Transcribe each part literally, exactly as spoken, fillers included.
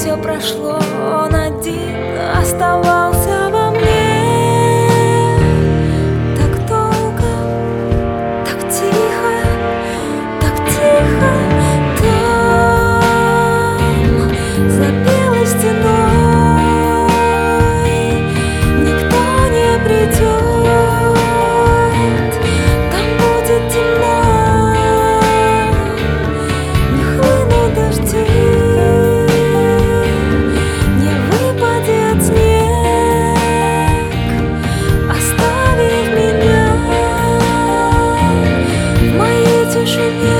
все прошло, он один оставался во мне. Так долго, так тихо, так тихо там, за белой стеной никто не придет. Там будет темно, не хлынут дожди, не выпадет снег, оставив меня в моей тишине.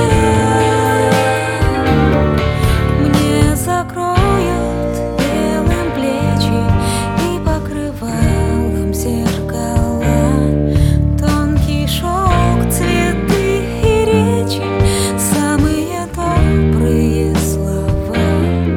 Мне закроют белым плечи и покрывалом зеркала, тонкий шелк, цветы и речи, самые добрые слова.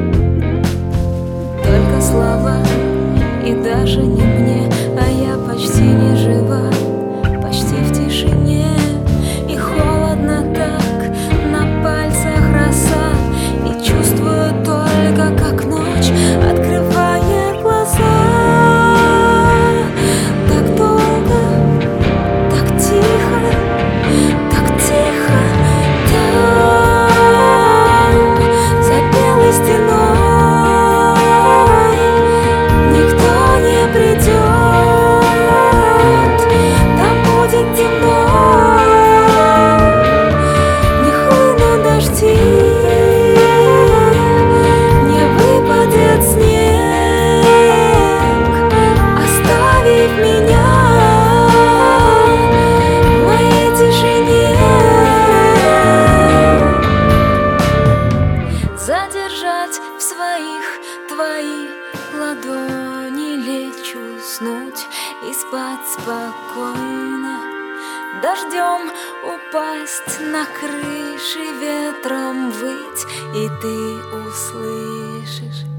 Только слова, и даже не мне, а я почти не жива, почти в тишине. И холодно так, на пальцах роса, и чувствую только, как ночь открывает глаза. Так долго, так тихо, так тихо там, за белой стеной никто не придет. Там будет темно, не хлынут дожди, не выпадет снег, оставив меня в моей тишине. Задержать в своих твои ладони, лечь, уснуть и спать спокойно, дождем упасть на крыши, ветром выть, и ты услышишь